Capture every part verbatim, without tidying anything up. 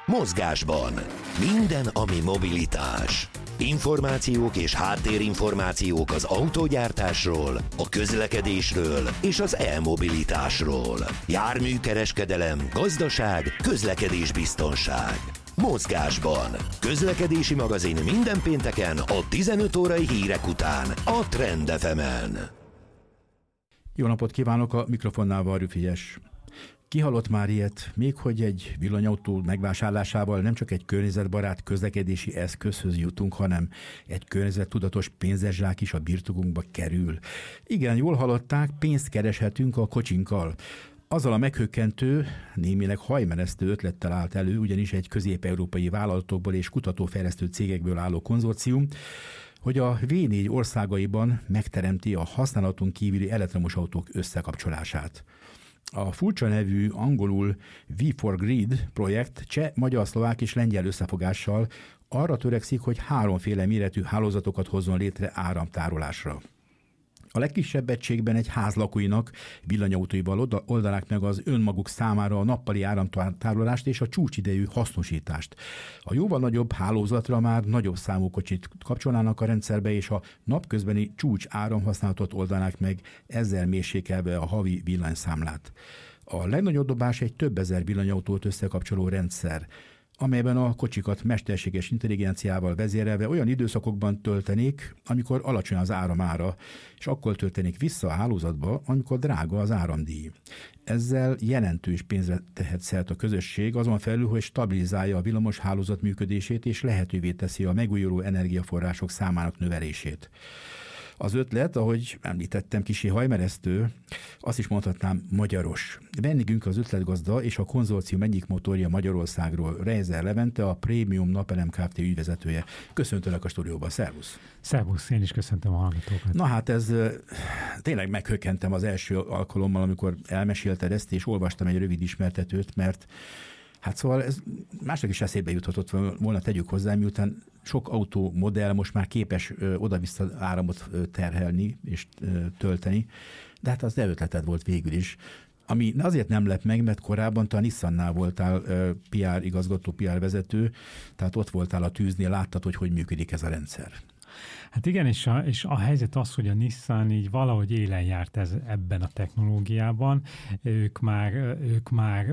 Mozgásban. Minden, ami mobilitás. Információk és háttérinformációk az autógyártásról, a közlekedésről és az e-mobilitásról. Járműkereskedelem, gazdaság, közlekedésbiztonság. Mozgásban. Közlekedési magazin minden pénteken a tizenöt órai hírek után a Trend ef emen. Jó napot kívánok, a mikrofonnál Varjú Frigyes. Kihalott már ilyet, még hogy egy villanyautó megvásárlásával nem csak egy környezetbarát közlekedési eszközhöz jutunk, hanem egy környezettudatos pénzeszsák is a birtokunkba kerül. Igen, jól hallották, pénzt kereshetünk a kocsinkkal. Azzal a meghökkentő, némileg hajmeresztő ötlettel állt elő, ugyanis egy közép-európai vállalatokból és kutatófejlesztő cégekből álló konzorcium, hogy a vé négy országaiban megteremti a használaton kívüli elektromos autók összekapcsolását. A furcsa nevű angolul vé négy Grid projekt cseh, magyar, szlovák és lengyel összefogással arra törekszik, hogy háromféle méretű hálózatokat hozzon létre áramtárolásra. A legkisebb egységben egy ház lakóinak villanyautóival oldanák meg az önmaguk számára a nappali áramtárolást és a csúcsidejű hasznosítást. A jóval nagyobb hálózatra már nagyobb számú kocsit kapcsolnának a rendszerbe, és a napközbeni csúcs áramhasználatot oldanák meg, ezzel mérsékelve a havi villanyszámlát. A legnagyobb dobás egy több ezer villanyautót összekapcsoló rendszer, amelyben a kocsikat mesterséges intelligenciával vezérelve olyan időszakokban töltenék, amikor alacsony az áramára, és akkor töltenék vissza a hálózatba, amikor drága az áramdíj. Ezzel jelentős pénzre tehet szert a közösség, azon felül, hogy stabilizálja a villamos hálózat működését, és lehetővé teszi a megújuló energiaforrások számának növelését. Az ötlet, ahogy említettem, kissé hajmeresztő, azt is mondhatnám magyaros. Vendégünk az ötletgazda és a konzorcium egyik motorja Magyarországról, Reiser Levente, a Prémium Napelem Kft. Ügyvezetője. Köszöntelek a stúdióban, szervusz! Szervusz, én is köszöntöm a hallgatókat. Na hát ez tényleg meghökkentem az első alkalommal, amikor elmesélted ezt, és olvastam egy rövid ismertetőt, mert hát szóval ez másnak is eszébe juthatott volna, tegyük hozzá, miután sok autómodell most már képes ö, oda-vissza áramot ö, terhelni és ö, tölteni, de hát az te ötleted volt végül is. Ami azért nem lep meg, mert korábban te a Nissannál voltál ö, pé er igazgató, pé er vezető, tehát ott voltál a tűznél, láttad, hogy hogy működik ez a rendszer. Hát igen, és a, és a helyzet az, hogy a Nissan így valahogy élen járt ez, ebben a technológiában. Ők már, ők már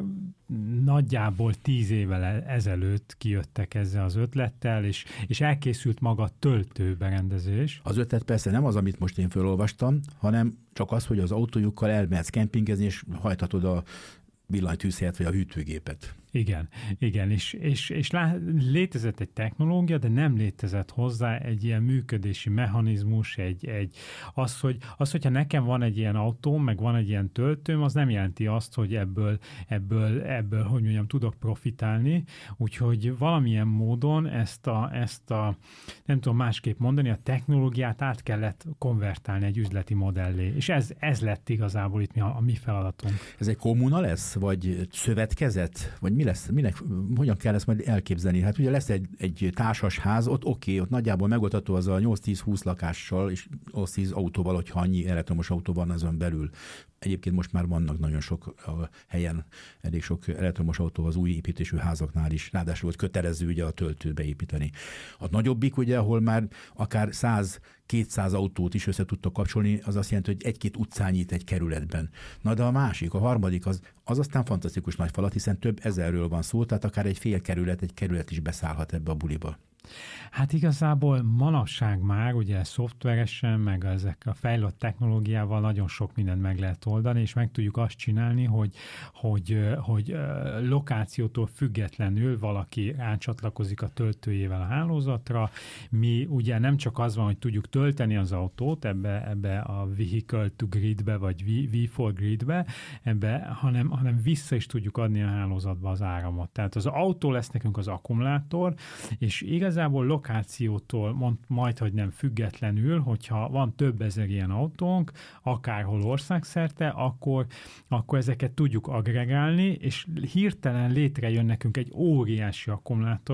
nagyjából tíz évvel ezelőtt kijöttek ezzel az ötlettel, és, és elkészült maga a töltőberendezés. Az ötlet persze nem az, amit most én felolvastam, hanem csak az, hogy az autójukkal elmehetsz kempingezni, és hajthatod a villanytűzhelyet vagy a hűtőgépet. Igen, igen, és, és, és lá, létezett egy technológia, de nem létezett hozzá egy ilyen működési mechanizmus, egy, egy, az, hogy, az, hogyha nekem van egy ilyen autóm, meg van egy ilyen töltőm, az nem jelenti azt, hogy ebből, ebből, ebből hogy mondjam, tudok profitálni, úgyhogy valamilyen módon ezt a, ezt a, nem tudom másképp mondani, a technológiát át kellett konvertálni egy üzleti modellé, és ez, ez lett igazából itt mi a, a mi feladatunk. Ez egy kommuna lesz, vagy szövetkezet, vagy mi lesz, minek, hogyan kell ezt majd elképzelni? Hát ugye lesz egy, egy társas ház, ott oké, okay, ott nagyjából megoldható az a nyolc-tíz-húsz lakással, és nyolc-tíz autóval, hogyha annyi elektromos autó van azon belül. Egyébként most már vannak nagyon sok helyen, elég sok elektromos autó az új építésű házaknál is, ráadásul volt kötelező ugye a töltőt beépíteni. A nagyobbik ugye, ahol már akár száz-kétszáz autót is össze tudtak kapcsolni, az azt jelenti, hogy egy-két utcányit egy kerületben. Na de a másik, a harmadik, az, az aztán fantasztikus nagy falat, hiszen több ezerről van szó, tehát akár egy fél kerület, egy kerület is beszállhat ebbe a buliba. Hát igazából manapság már ugye szoftveresen, meg ezek a fejlett technológiával nagyon sok mindent meg lehet oldani, és meg tudjuk azt csinálni, hogy, hogy, hogy lokációtól függetlenül valaki rácsatlakozik a töltőjével a hálózatra. Mi ugye nem csak az van, hogy tudjuk tölteni az autót ebbe, ebbe a vehicle to gridbe, vagy vé négy gridbe, ebbe, hanem, hanem vissza is tudjuk adni a hálózatba az áramot. Tehát az autó lesz nekünk az akkumulátor, és igaz igazából lokációtól mond, majd, hogy nem függetlenül, hogyha van több ezer ilyen autónk, akárhol országszerte, akkor, akkor ezeket tudjuk agregálni, és hirtelen létrejön nekünk egy óriási akkumulátorunk,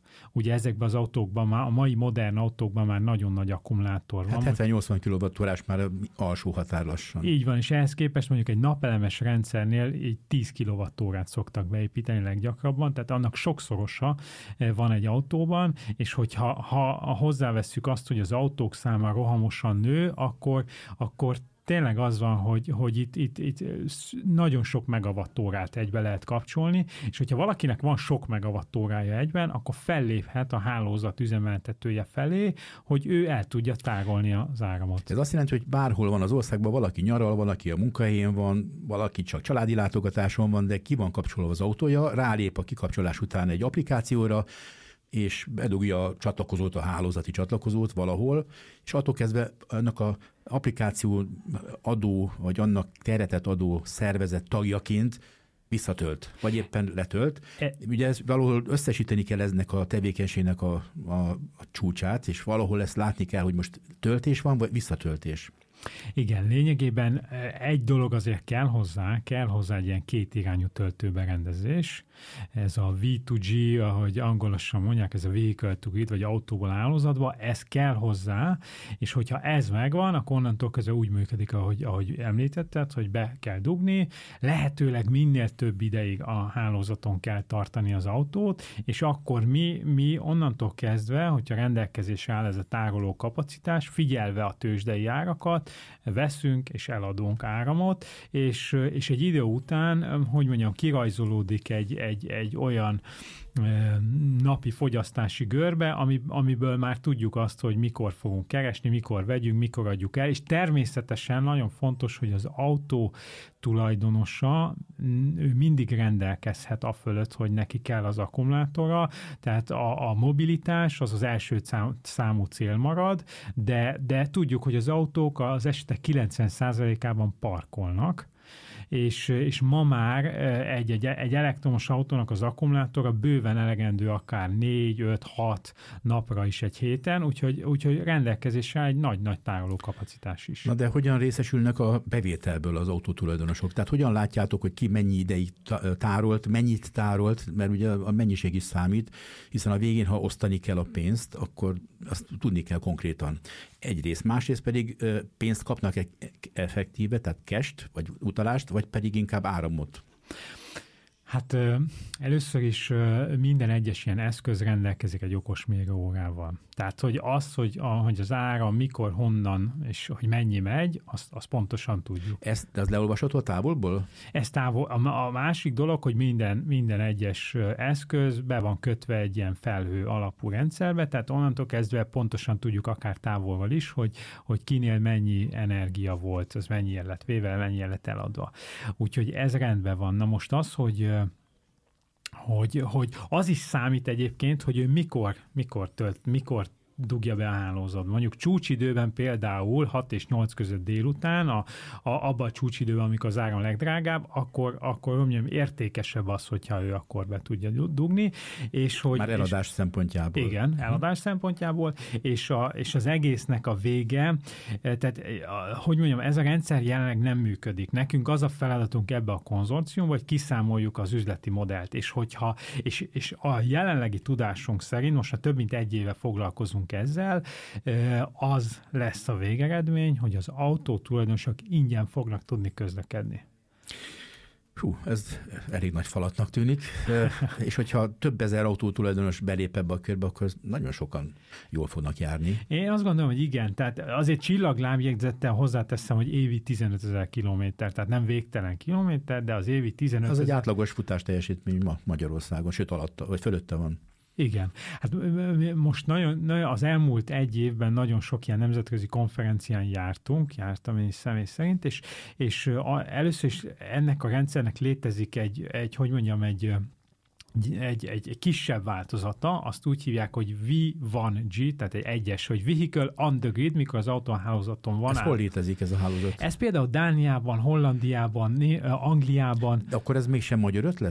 Ugye ezekben az autókban már, a mai modern autókban már nagyon nagy akkumulátor van. Hát hetven-nyolcvan kilowattórás már alsó határ lassan. Így van, és ehhez képest mondjuk egy napelemes rendszernél így tíz kilowattórát szoktak beépíteni leggyakrabban, tehát annak sokszorosa van egy autóban, és hogyha ha hozzávesszük azt, hogy az autók száma rohamosan nő, akkor, akkor tényleg az van, hogy, hogy itt, itt, itt nagyon sok megawattórát egybe lehet kapcsolni, és hogyha valakinek van sok megawattórája egyben, akkor felléphet a hálózat üzemeltetője felé, hogy ő el tudja tárolni az áramot. Ez azt jelenti, hogy bárhol van az országban, valaki nyaral, valaki a munkahelyén van, valaki csak családi látogatáson van, de ki van kapcsolva az autója, rálép a kikapcsolás után egy applikációra, és bedugja a csatlakozót, a hálózati csatlakozót valahol, és attól kezdve annak az applikáció adó, vagy annak terhetett adó szervezet tagjaként visszatölt, vagy éppen letölt. E... Ugye ez valahol összesíteni kell eznek a tevékenységnek a, a, a csúcsát, és valahol ezt látni kell, hogy most töltés van, vagy visszatöltés. Igen, lényegében egy dolog azért kell hozzá, kell hozzá egy ilyen kétirányú töltőberendezés. Ez a vé kettő gé, ahogy angolosan mondják, ez a vehicle to grid, vagy autóból hálózatba, ez kell hozzá, és hogyha ez megvan, akkor onnantól kezdve úgy működik, ahogy, ahogy említetted, hogy be kell dugni, lehetőleg minél több ideig a hálózaton kell tartani az autót, és akkor mi, mi onnantól kezdve, hogyha rendelkezésre áll ez a tároló kapacitás, figyelve a tőzsdei árakat, veszünk és eladunk áramot, és, és egy idő után, hogy mondjam, kirajzolódik egy, egy, egy olyan napi fogyasztási görbe, ami, amiből már tudjuk azt, hogy mikor fogunk keresni, mikor vegyünk, mikor adjuk el, és természetesen nagyon fontos, hogy az autó tulajdonosa ő mindig rendelkezhet afölött, hogy neki kell az akkumulátora, tehát a, a mobilitás az az első számú cél marad, de, de tudjuk, hogy az autók az esetek kilencven százalékában parkolnak, és, és ma már egy, egy, egy elektromos autónak az akkumulátora bőven elegendő akár négy, öt, hat napra is egy héten, úgyhogy, úgyhogy rendelkezésre egy nagy-nagy tároló kapacitás is. Na de hogyan részesülnek a bevételből az autótulajdonosok? Tehát hogyan látjátok, hogy ki mennyi ideig tárolt, mennyit tárolt, mert ugye a mennyiség is számít, hiszen a végén, ha osztani kell a pénzt, akkor azt tudni kell konkrétan. Egyrészt, másrészt pedig pénzt kapnak effektíve, tehát cash-t, vagy utalást, vagy pedig inkább áramot? Hát először is minden egyes ilyen eszköz rendelkezik egy okos mérőórával. Tehát, hogy az, hogy, a, hogy az áram mikor, honnan, és hogy mennyi megy, azt, azt pontosan tudjuk. Ezt az leolvasható a távolból? Ez távol. A, a másik dolog, hogy minden, minden egyes eszköz be van kötve egy ilyen felhő alapú rendszerbe, tehát onnantól kezdve pontosan tudjuk akár távolval is, hogy, hogy kinél mennyi energia volt, az mennyi lett véve, mennyi lett eladva. Úgyhogy ez rendben van. Na most az, hogy Hogy, hogy az is számít egyébként, hogy ő mikor, mikor tölt, mikor dugja be a hálózatba. Mondjuk csúcsidőben például hat és nyolc között délután, a, a, abban a csúcsidőben, amikor az áram legdrágább, akkor, akkor mondjam, értékesebb az, hogyha ő akkor be tudja dugni. És hogy, Már eladás és, szempontjából. Igen, eladás hm. szempontjából, és, a, és az egésznek a vége, tehát hogy mondjam, ez a rendszer jelenleg nem működik. Nekünk az a feladatunk ebbe a konzorciumba, hogy kiszámoljuk az üzleti modellt, és hogyha, és, és a jelenlegi tudásunk szerint, most már több mint egy éve foglalkozunk ezzel, az lesz a végeredmény, hogy az autó tulajdonosok ingyen fognak tudni közlekedni. Hú, ez elég nagy falatnak tűnik, és hogyha több ezer autótulajdonos belép ebbe a körbe, akkor nagyon sokan jól fognak járni. Én azt gondolom, hogy igen, tehát azért csillaglábjegyzettel hozzáteszem, hogy évi tizenötezer kilométer, tehát nem végtelen kilométer, de az évi tizenötezer... Az egy átlagos futás teljesítmény ma Magyarországon, sőt alatta, vagy fölötte van. Igen. Hát most nagyon, nagyon, az elmúlt egy évben nagyon sok ilyen nemzetközi konferencián jártunk, jártam én is személy szerint, és, és a, először is ennek a rendszernek létezik egy, egy hogy mondjam, egy Egy, egy, egy kisebb változata, azt úgy hívják, hogy vé egy gé, tehát egy egyes, hogy Vehicle on the Grid, mikor az autóhálózaton van. Ez hol létezik ez a hálózat? Ez például Dániában, Hollandiában, Angliában. De akkor ez mégsem magyar ötlet?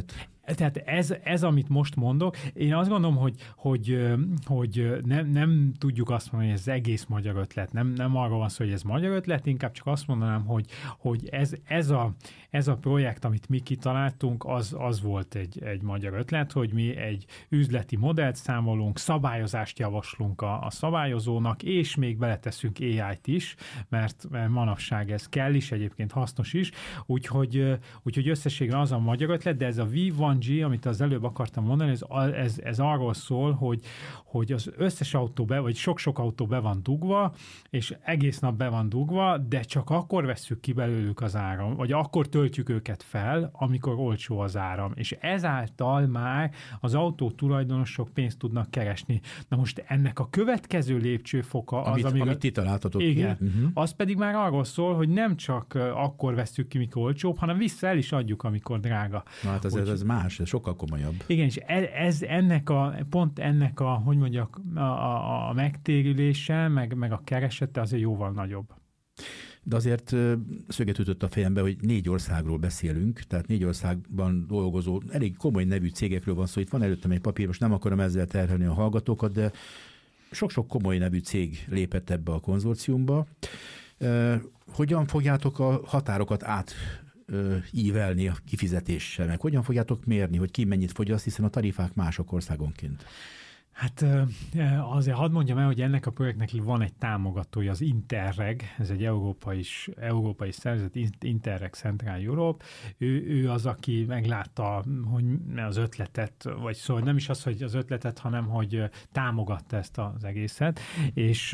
Tehát ez, ez, amit most mondok, én azt gondolom, hogy, hogy, hogy nem, nem tudjuk azt mondani, hogy ez egész magyar ötlet. Nem, nem arról van szó, hogy ez magyar ötlet, inkább csak azt mondanám, hogy, hogy ez, ez, a, ez a projekt, amit mi kitaláltunk, az, az volt egy, egy magyar ötlet, hogy mi egy üzleti modellt számolunk, szabályozást javaslunk a, a szabályozónak, és még beleteszünk á í-t is, mert, mert manapság ez kell is, egyébként hasznos is, úgyhogy, úgyhogy összességben az a magyar ötlet, de ez a vé egy gé, amit az előbb akartam mondani, ez, ez, ez arról szól, hogy, hogy az összes autó be, vagy sok-sok autó be van dugva, és egész nap be van dugva, de csak akkor vesszük ki belőlük az áram, vagy akkor töltjük őket fel, amikor olcsó az áram, és ezáltal már az autó tulajdonosok pénzt tudnak keresni. Na most ennek a következő lépcsőfoka az, amit, amíg... amit ti találtatok igen, ki. Uh-huh. az pedig már arról szól, hogy nem csak akkor vesszük ki, mikor olcsóbb, hanem vissza el is adjuk, amikor drága. Na hát ez, Úgy, ez más, ez sokkal komolyabb. Igen, és ez ennek a, pont ennek a, hogy mondjak, a, a, a megtérülése, meg, meg a keresete azért jóval nagyobb. De azért szöget ütött a fejembe, hogy négy országról beszélünk, tehát négy országban dolgozó, elég komoly nevű cégekről van szó. Itt van előttem egy papír, most nem akarom ezzel terhelni a hallgatókat, de sok-sok komoly nevű cég lépett ebbe a konzorciumba. Hogyan fogjátok a határokat át ívelni a kifizetéssel, meg hogyan fogjátok mérni, hogy ki mennyit fogyaszt, hiszen a tarifák mások országonként? Hát azért hadd mondjam el, hogy ennek a projektnek van egy támogatója, az Interreg, ez egy európai, európai szervezet, Interreg Central Europe. Ő, ő az, aki meglátta, hogy az ötletet, vagy szóval nem is az, hogy az ötletet, hanem hogy támogatta ezt az egészet, és,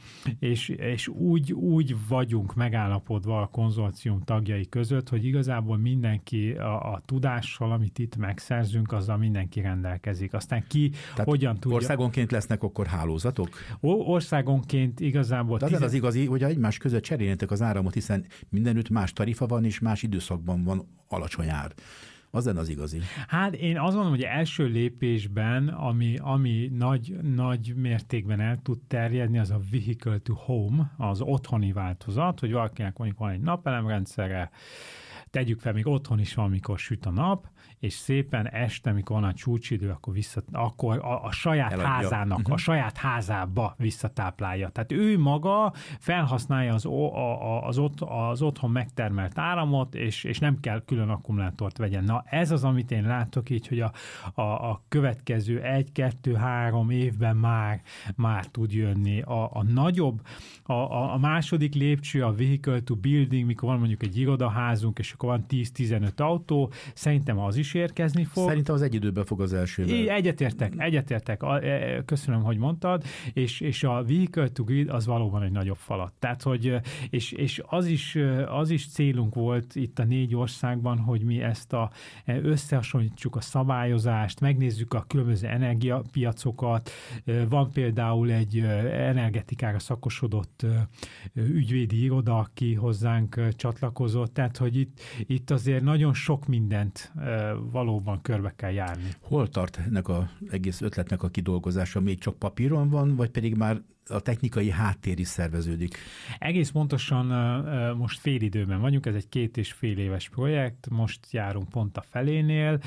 és, és úgy, úgy vagyunk megállapodva a konzorcium tagjai között, hogy igazából mindenki a, a tudással, amit itt megszerzünk, azzal mindenki rendelkezik. Aztán ki Tehát hogyan tudja... Országonként lesznek akkor hálózatok? Országonként igazából... De az tizen... az igazi, hogy egymás között cseréljetek az áramot, hiszen mindenütt más tarifa van, és más időszakban van alacsony ár. Az lenne az igazi. Hát én azt mondom, hogy első lépésben, ami, ami nagy, nagy mértékben el tud terjedni, az a vehicle to home, az otthoni változat, hogy valakinek mondjuk van egy napelemrendszere, tegyük fel, még otthon is van, amikor süt a nap, és szépen este, amikor van a csúcsidő, akkor, vissza, akkor a, a saját Eladja. házának, uh-huh. a saját házába visszatáplálja. Tehát ő maga felhasználja az, a, az, ott, az otthon megtermelt áramot, és, és nem kell külön akkumulátort vegyen. Na ez az, amit én látok így, hogy a, a, a következő egy, kettő, három évben már, már tud jönni. A, a nagyobb, a, a második lépcső, a vehicle to building, mikor van mondjuk egy irodaházunk, és akkor van tíz-tizenöt autó, szerintem az is érkezni fog. Szerintem az egy időben fog az elsővel. Egyetértek, egyetértek. Köszönöm, hogy mondtad, és, és a vehicle to grid az valóban egy nagyobb falat. Tehát, hogy, és, és az, is, az is célunk volt itt a négy országban, hogy mi ezt a, összehasonlítsuk a szabályozást, megnézzük a különböző energiapiacokat. Van például egy energetikára szakosodott ügyvédi iroda, aki hozzánk csatlakozott, tehát, hogy itt, itt azért nagyon sok mindent valóban körbe kell járni. Hol tart ennek az egész ötletnek a kidolgozása? Még csak papíron van, vagy pedig már a technikai háttér is szerveződik? Egész pontosan most fél időben vagyunk, ez egy két és fél éves projekt, most járunk pont a felénél,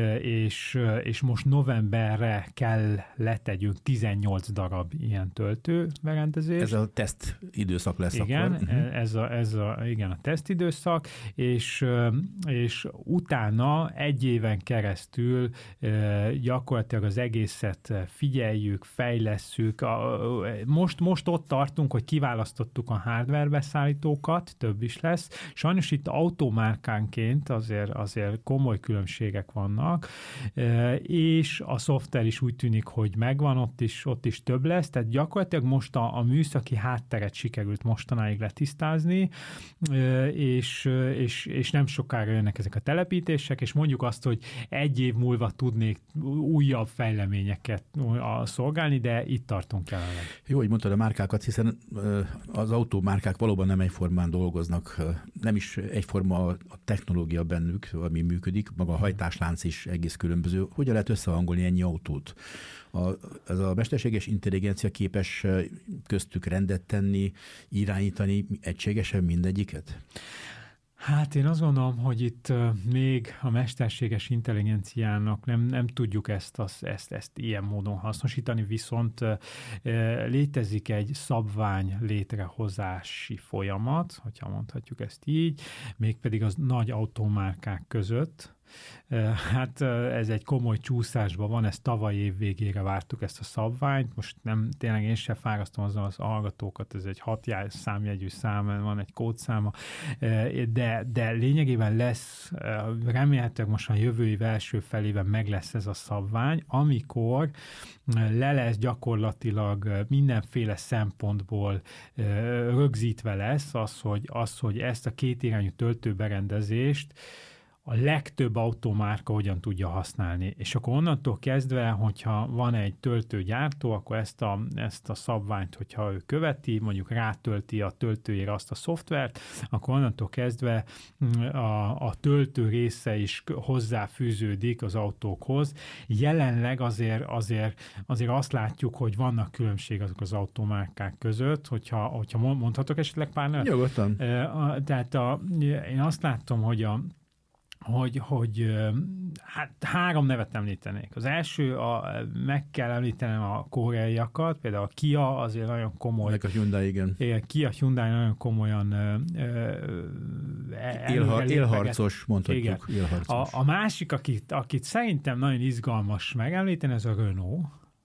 és, és most novemberre kell letegyünk tizennyolc darab ilyen töltőberendezést. Ez a teszt időszak lesz igen, akkor. Ez a, ez a, igen, a teszt időszak, és, és utána egy éven keresztül gyakorlatilag az egészet figyeljük, fejlesszük. Most, most ott tartunk, hogy kiválasztottuk a hardware beszállítókat, több is lesz. Sajnos itt automárkánként azért, azért komoly különbségek vannak, és a szoftver is úgy tűnik, hogy megvan, ott is, ott is több lesz, tehát gyakorlatilag most a, a műszaki hátteret sikerült mostanáig letisztázni, és, és, és nem sokára jönnek ezek a telepítések, és mondjuk azt, hogy egy év múlva tudnék újabb fejleményeket szolgálni, de itt tartunk jelenleg. Jó, hogy mondtad a márkákat, hiszen az autómárkák valóban nem egyformán dolgoznak, nem is egyforma a technológia bennük, ami működik, maga a hajtáslánc is egész különböző. Hogyan lehet összehangolni ennyi autót? A, ez a mesterséges intelligencia képes köztük rendet tenni, irányítani egységesen mindegyiket? Hát én azt gondolom, hogy itt még a mesterséges intelligenciának nem, nem tudjuk ezt, az, ezt, ezt ilyen módon hasznosítani, viszont létezik egy szabvány létrehozási folyamat, hogyha mondhatjuk ezt így, mégpedig az nagy automárkák között. Hát ez egy komoly csúszásban van, ezt tavaly év végére vártuk ezt a szabványt, most nem, tényleg én sem fárasztom azzal az hallgatókat, ez egy hat számjegyű szám, van egy kódszáma, de, de lényegében lesz, remélhetőleg most a jövő év első felében meg lesz ez a szabvány, amikor le lesz gyakorlatilag mindenféle szempontból rögzítve lesz az, hogy, az, hogy ezt a kétirányú töltőberendezést a legtöbb automárka hogyan tudja használni. És akkor onnantól kezdve, hogyha van egy töltőgyártó, akkor ezt a, ezt a szabványt, hogyha ő követi, mondjuk rátölti a töltőjére azt a szoftvert, akkor onnantól kezdve a, a töltő része is hozzáfűződik az autókhoz. Jelenleg azért, azért, azért azt látjuk, hogy vannak különbség azok az automárkák között, hogyha, hogyha mondhatok esetleg pár nevet? Nyugodtan. Tehát a, én azt láttam, hogy a hogy, hogy hát három nevet említenék. Az első, a, meg kell említenem a koreaiakat, például a Kia azért nagyon komoly. Meg a Hyundai, igen. Kia, Hyundai nagyon komolyan Élhar, élharcos, mondhatjuk. Igen. Élharcos. A, a másik, akit, akit szerintem nagyon izgalmas megemlíteni, ez a Renault.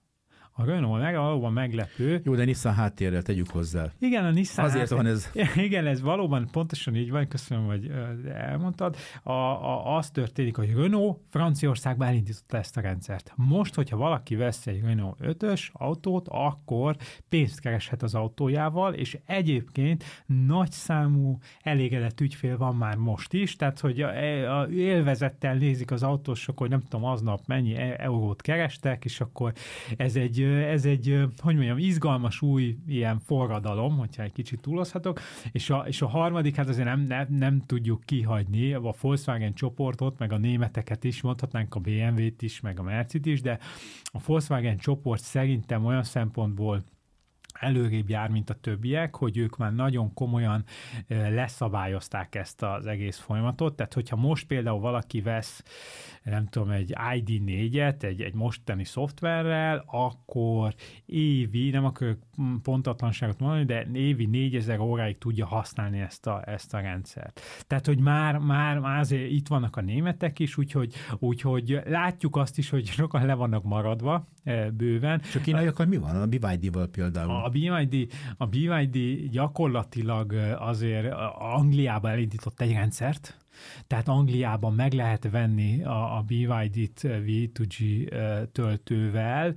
A Renault meg valóban meglepő. Jó, de Nissan háttérrel tegyük hozzá. Igen, a Nissan Azért háttér... van ez. Igen, ez valóban pontosan így van, köszönöm, hogy elmondtad. A, a, az történik, hogy Renault Franciaországban elindította ezt a rendszert. Most, hogyha valaki vesz egy Renault ötös autót, akkor pénzt kereshet az autójával, és egyébként nagyszámú elégedett ügyfél van már most is, tehát hogy a, a élvezettel nézik az autósok, hogy nem tudom, aznap mennyi eurót kerestek, és akkor ez egy ez egy, hogy mondjam, izgalmas új ilyen forradalom, hogyha egy kicsit túlozhatok, és a, és a harmadik, hát azért nem, nem, nem tudjuk kihagyni a Volkswagen csoportot, meg a németeket is, mondhatnánk a bé em vét is, meg a Mercedes is, de a Volkswagen csoport szerintem olyan szempontból előrébb jár, mint a többiek, hogy ők már nagyon komolyan leszabályozták ezt az egész folyamatot. Tehát, hogyha most például valaki vesz, nem tudom, egy i dé négyet, egy, egy mostani szoftverrel, akkor évi, nem akarok pontatlanságot mondani, de évi négyezer óráig tudja használni ezt a, ezt a rendszert. Tehát, hogy már, már, már azért itt vannak a németek is, úgyhogy, úgyhogy látjuk azt is, hogy sokan le vannak maradva bőven. És a kínaiakkal mi van? A bé vé dé-val például? A bé vé dé, a bé vé dé gyakorlatilag azért Angliában elindított egy rendszert, tehát Angliában meg lehet venni a, a bé vé dét vé kettő gé töltővel,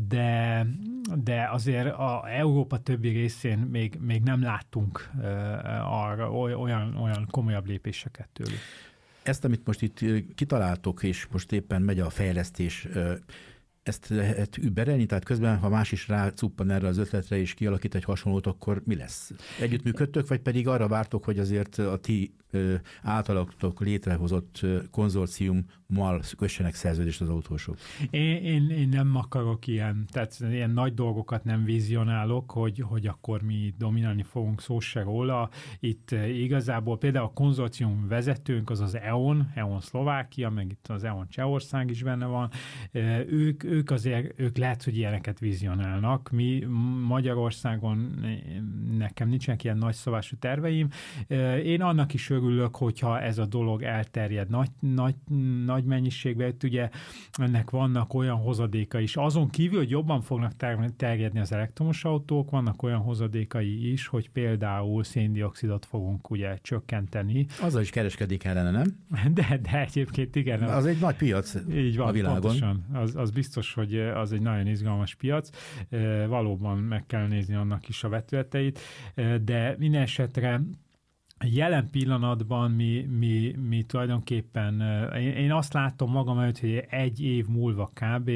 de, de azért a Európa többi részén még, még nem láttunk arra olyan, olyan komolyabb lépéseket tőlük. Ezt, amit most itt kitaláltok, és most éppen megy a fejlesztés, ezt lehet überelni, tehát közben, ha más is rácuppan erre az ötletre és kialakít egy hasonlót, akkor mi lesz? Együttműködtök, vagy pedig arra vártok, hogy azért a ti általatok létrehozott konzorciummal kössenek szerződést az autósok? Én, én, én nem akarok ilyen, tehát ilyen nagy dolgokat nem vizionálok, hogy, hogy akkor mi dominálni fogunk, szó se róla. Itt igazából például a konzorcium vezetőnk az az é o en, é o en Szlovákia, meg itt az é o en Csehország is benne van. Ők, ők azért, ők lehet, hogy ilyeneket vizionálnak. Mi Magyarországon nekem nincsenek ilyen nagyszabású terveim. Én annak is örülök, hogyha ez a dolog elterjed nagy, nagy, nagy mennyiségben. Ugye ennek vannak olyan hozadékai is. Azon kívül, hogy jobban fognak terjedni az elektromos autók, vannak olyan hozadékai is, hogy például széndioxidot fogunk ugye csökkenteni. Azzal is kereskedik ellene, nem? De, de egyébként igen. Az, az egy nagy piac így van, a világon. Pontosan. Az, az biztos, hogy az egy nagyon izgalmas piac. Valóban meg kell nézni annak is a vetületeit, de minden esetre jelen pillanatban mi, mi, mi tulajdonképpen, én, én azt látom magam előtt, hogy egy év múlva kb.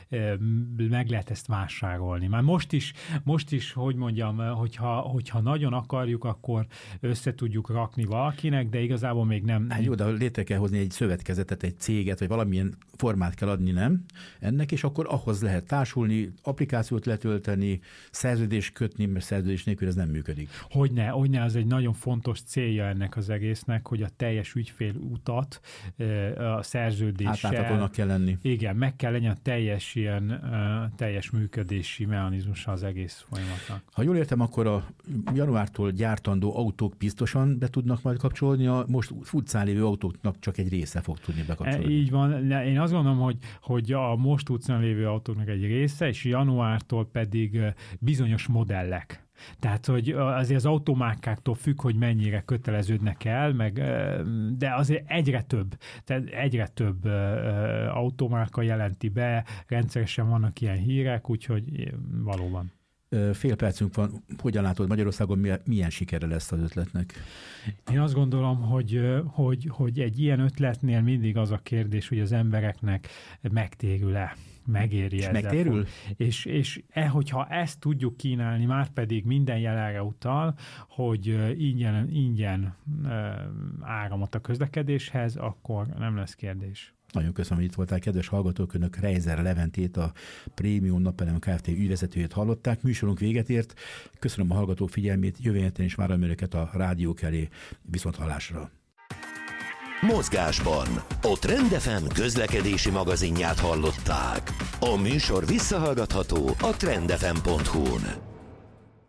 Meg lehet ezt vásárolni. Már most is, most is hogy mondjam, hogyha, hogyha nagyon akarjuk, akkor össze tudjuk rakni valakinek, de igazából még nem. Hát jó, de létre kell hozni egy szövetkezetet, egy céget, vagy valamilyen formát kell adni, nem? Ennek, és akkor ahhoz lehet társulni, applikációt letölteni, szerződést kötni, mert szerződés nélkül ez nem működik. Hogyne, hogyne, az egy nagyon fontos célja ennek az egésznek, hogy a teljes ügyfélutat a szerződéssel... Átláthatónak kell lenni. Igen, meg kell legyen a teljes ilyen teljes működési mechanizmusa az egész folyamatnak. Ha jól értem, akkor a januártól gyártandó autók biztosan be tudnak majd kapcsolódni, a most utcán lévő autóknak csak egy része fog tudni bekapcsolódni. Így van. Én azt gondolom, hogy, hogy a most utcán lévő autóknak egy része, és januártól pedig bizonyos modellek. Tehát, hogy azért az automárkáktól függ, hogy mennyire köteleződnek el, meg, de azért egyre több, tehát egyre több automárka jelenti be, rendszeresen vannak ilyen hírek, úgyhogy valóban. Fél percünk van. Hogyan látod Magyarországon, milyen sikere lesz az ötletnek? Én azt gondolom, hogy, hogy, hogy egy ilyen ötletnél mindig az a kérdés, hogy az embereknek megtérül-e. Megéri és ezzel. Megtérül? És, és e, hogyha ezt tudjuk kínálni, már pedig minden jelenre utal, hogy ingyen, ingyen áramot a közlekedéshez, akkor nem lesz kérdés. Nagyon köszönöm, hogy itt voltál, kedves hallgatók, önök Reiser Leventét, a Prémium Napelem Kft. Ügyvezetőjét hallották. Műsorunk véget ért. Köszönöm a hallgatók figyelmét, jövő héten is várom önöket a rádiók elé. Viszonthallásra. Mozgásban a Trend ef em közlekedési magazinját hallották. A műsor visszahallgatható a trend f m pont hu-n.